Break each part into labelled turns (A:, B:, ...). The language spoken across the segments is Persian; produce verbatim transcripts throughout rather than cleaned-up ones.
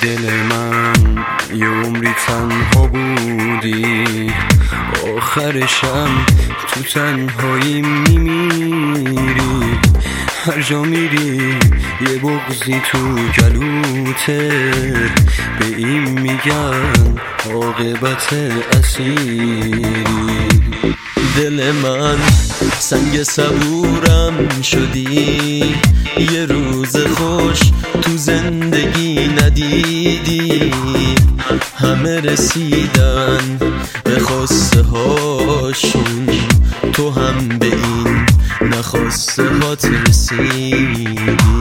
A: دل من یه عمری تنها بودی، آخرشم تو تنهایی میمیری. هر جا میری یه بغضی تو گلوته، به این میگن عاقبت اسیری.
B: دل من سنگ صبورم شدی، یه روز خوش تو زندگی ندیدی. همه رسیدن به خواسته هاشون، تو هم به این نخواسته هات رسیدی.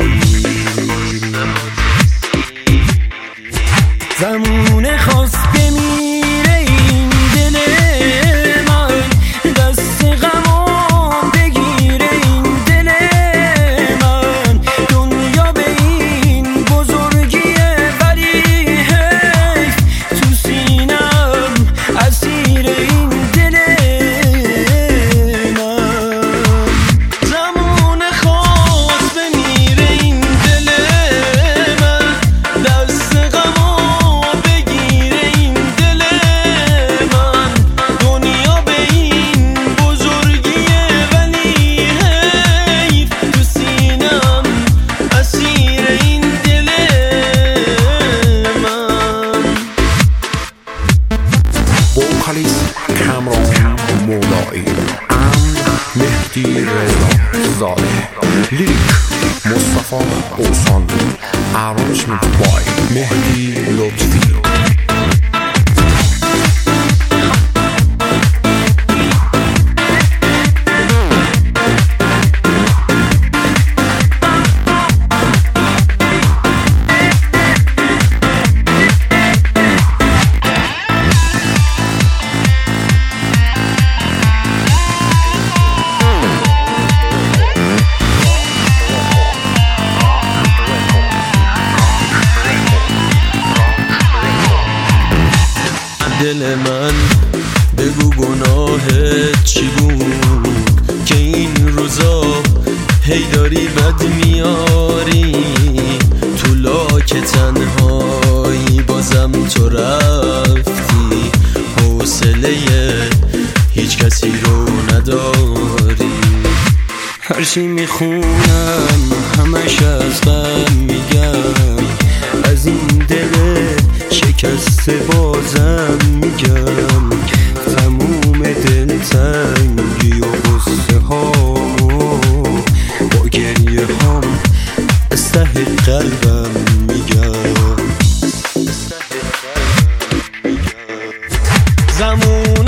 A: زمونه خواست بمیره این دل من، دست غمو بگیره این دل من. دنیا به این بزرگیه ولی حیف تو سینم اسیر این دل من. زمونه خواست بمیره این دل من، دست غمو
C: کامران مولایی، مهدی رضا زاده، لیریک مصطفی اوسان، ارانجمنت بای مهدی لطفی.
B: دل من بگو گناهت چی بود که این روزا هی داری بد میاری. تو لاک تنهایی بازم تو رفتی، حوصله هیچ کسی رو نداری.
A: هرچی میخونم همش از غم میگم، از این دل شکسته بازم میگم. تموم دل تنگی و غصه هامو با گریه هام از ته قلبم میگم. زمون